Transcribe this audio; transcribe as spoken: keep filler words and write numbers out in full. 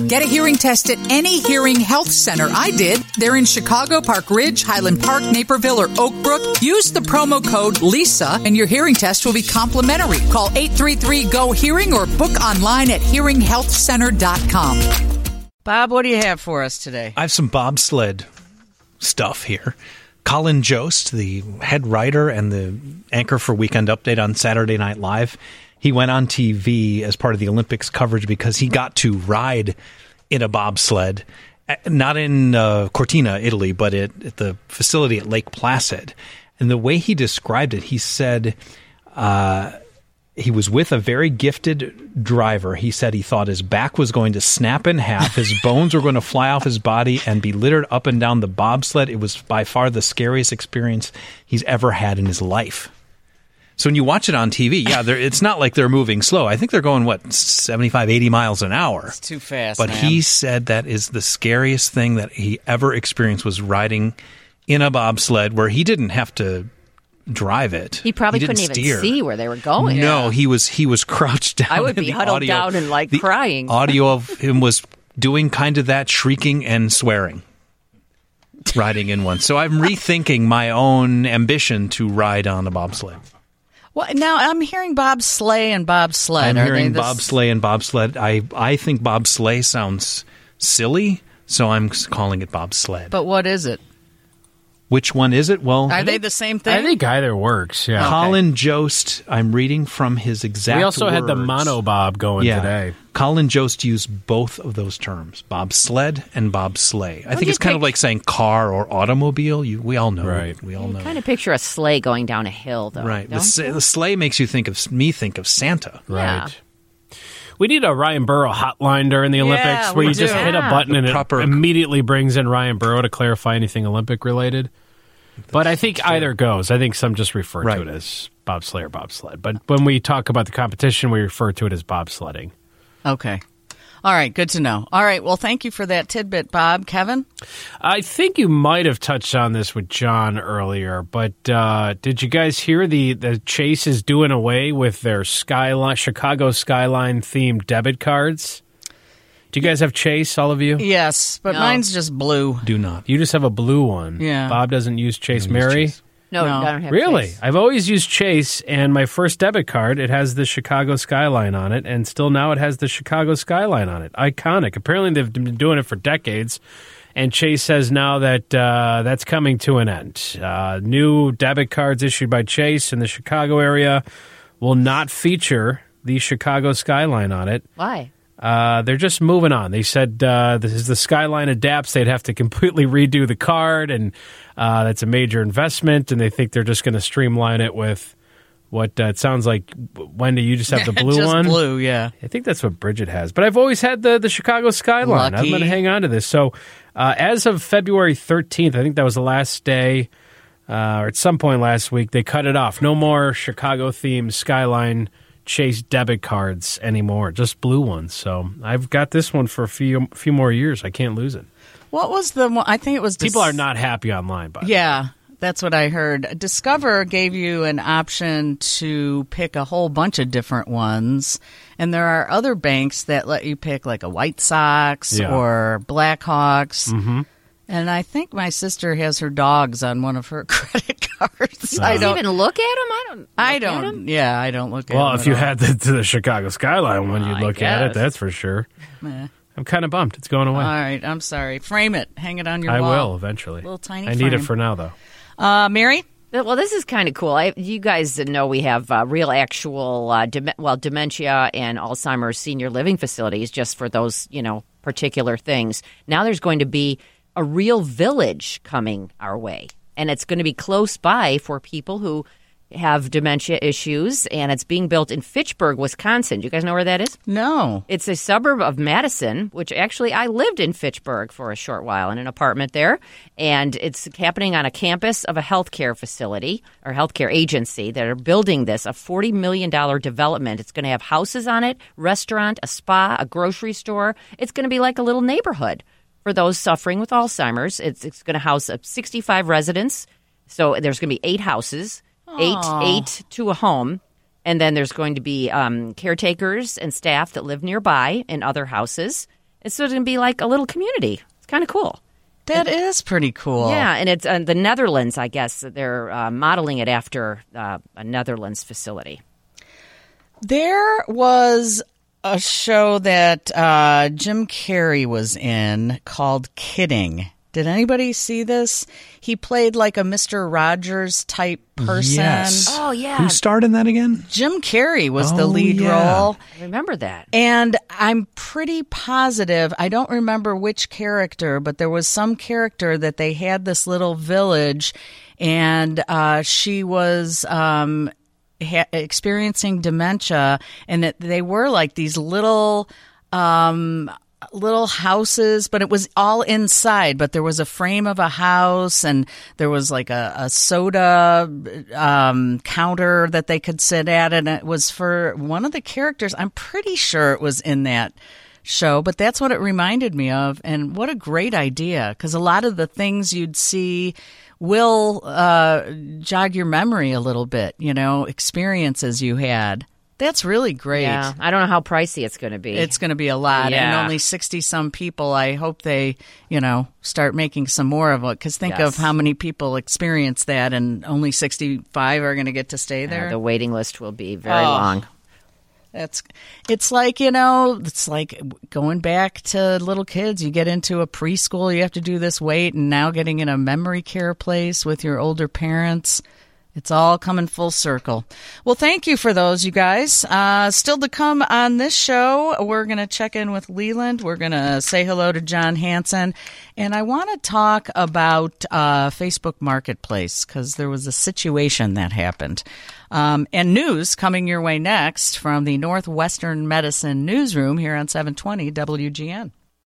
Get a hearing test at any hearing health center. I did. They're in Chicago, Park Ridge, Highland Park, Naperville, or Oak Brook. Use the promo code LISA and your hearing test will be complimentary. Call eight three three, G O hearing or book online at hearing health center dot com. Bob, what do you have for us today? I have some bobsled stuff here. Colin Jost, the head writer and the anchor for Weekend Update on Saturday Night Live, he went on T V as part of the Olympics coverage because he got to ride in a bobsled, not in uh, Cortina, Italy, but at, at the facility at Lake Placid. And the way he described it, he said uh, he was with a very gifted driver. He said he thought his back was going to snap in half, his bones were going to fly off his body and be littered up and down the bobsled. It was by far the scariest experience he's ever had in his life. So when you watch it on T V, yeah, it's not like they're moving slow. I think they're going, what, seventy-five, eighty miles an hour. It's too fast, But man. he said that is the scariest thing that he ever experienced was riding in a bobsled where he didn't have to drive it. He probably he couldn't even steer. see where they were going. No, Yeah. he was he was crouched down. I would and be the huddled audio, down and, like, the crying. Audio of him was doing kind of that, shrieking and swearing, riding in one. So I'm rethinking my own ambition to ride on a bobsled. Well, now I'm hearing Bob Sleigh and Bob Sled. I'm Are hearing they this- bobsleigh and bobsled. I, I think bobsleigh sounds silly, so I'm calling it bobsled. But what is it? Which one is it? Well, Are they the same thing? I think either works, yeah. Colin Jost, I'm reading from his exact We also had the words. monobob going yeah. today. Colin Jost used both of those terms, bobsled and bobsleigh. I think you it's kind pick- of like saying car or automobile. You, we all know. Right. We all know. Kind of picture a sleigh going down a hill, though. Right. The, don't s- you? the sleigh makes you think of me think of Santa. Yeah. Right. We need a Ryan Burrow hotline during the Yeah, Olympics we where you just do. hit a Yeah. button and The proper- it immediately brings in Ryan Burrow to clarify anything Olympic related. But I think either goes. I think some just refer Right. to it as bobsleigh or bobsled. But when we talk about the competition, we refer to it as bobsledding. Okay. All right. Good to know. All right. Well, thank you for that tidbit, Bob. Kevin? I think you might have touched on this with John earlier, but uh, did you guys hear the, the Chase is doing away with their Skyline Chicago Skyline themed debit cards? Do you guys have Chase, all of you? Yes, but No. mine's just blue. Do not. You just have a blue one. Yeah. Bob doesn't use Chase. Don't use Mary? Chase. No, No. I don't have Really? Chase. I've always used Chase, and my first debit card, it has the Chicago Skyline on it, and still now it has the Chicago Skyline on it. Iconic. Apparently they've been doing it for decades, and Chase says now that uh, that's coming to an end. Uh, new debit cards issued by Chase in the Chicago area will not feature the Chicago Skyline on it. Why? Uh, they're just moving on. They said uh, this is the Skyline adapts. They'd have to completely redo the card, and uh, that's a major investment. And they think they're just going to streamline it with what uh, it sounds like. Wendy, you just have the blue just one. blue, yeah. I think that's what Bridget has. But I've always had the the Chicago Skyline. I'm Lucky. going to hang on to this. So uh, as of February thirteenth, I think that was the last day, uh, or at some point last week, they cut it off. No more Chicago themed Skyline Chase debit cards anymore, just blue ones. So I've got this one for a few few more years. I can't lose it. What was the one? I think it was... Dis- People are not happy online, by the way. Yeah, that's what I heard. Discover gave you an option to pick a whole bunch of different ones. And there are other banks that let you pick like a White Sox Yeah. or Blackhawks. Mm-hmm. And I think my sister has her dogs on one of her credit cards. I I don't don't. even look at them. I don't. I look at 'em. don't. Yeah, I don't look at Well, them if at you all. had the, the Chicago Skyline one, you'd I look at it. guess. That's for sure. Eh. I'm kind of bummed. It's going away. All right, I'm sorry. Frame it. Hang it on your I wall. will eventually. Little tiny I need it frame. for now, though. Uh, Mary? Well, this is kind of cool. I, you guys know we have uh, real, actual, uh, dem- well, dementia and Alzheimer's senior living facilities just for those, you know, particular things. Now there's going to be a real village coming our way, and it's going to be close by for people who have dementia issues, and it's being built in Fitchburg, Wisconsin. Do you guys know where that is? No. It's a suburb of Madison, which actually I lived in Fitchburg for a short while in an apartment there. And it's happening on a campus of a healthcare facility or healthcare agency that are building this, a forty million dollars development. It's going to have houses on it, restaurant, a spa, a grocery store. It's going to be like a little neighborhood for those suffering with Alzheimer's. It's, it's going to house uh, sixty-five residents. So there's going to be eight houses, eight, eight to a home. And then there's going to be um, caretakers and staff that live nearby in other houses. It's sort of going to be like a little community. It's kind of cool. That it, is pretty cool. Yeah, and it's uh, the Netherlands, I guess. They're uh, modeling it after uh, a Netherlands facility. There was a show that uh, Jim Carrey was in called Kidding. Did anybody see this? He played like a Mister Rogers type person. Yes. Oh, yeah. Who starred in that again? Jim Carrey was oh, the lead yeah. role. I remember that. And I'm pretty positive, I don't remember which character, but there was some character that they had this little village, and uh, she was um, ha- experiencing dementia, and that they were like these little... Um, little houses, but it was all inside, but there was a frame of a house, and there was like a, a soda um, counter that they could sit at, and it was for one of the characters. I'm pretty sure it was in that show, but that's what it reminded me of, and what a great idea, because a lot of the things you'd see will uh, jog your memory a little bit, you know, experiences you had. That's really great. Yeah, I don't know how pricey it's going to be. It's going to be a lot, yeah. and only sixty-some people. I hope they, you know, start making some more of it, because think yes. of how many people experience that, and only sixty-five are going to get to stay there. Uh, the waiting list will be very oh, long. That's, it's like, you know, it's like going back to little kids. You get into a preschool, you have to do this wait, and now getting in a memory care place with your older parents. It's all coming full circle. Well, thank you for those, you guys. Uh, still to come on this show, we're going to check in with Leland. We're going to say hello to John Hanson. And I want to talk about uh, Facebook Marketplace, because there was a situation that happened. Um, and news coming your way next from the Northwestern Medicine Newsroom here on seven twenty W G N.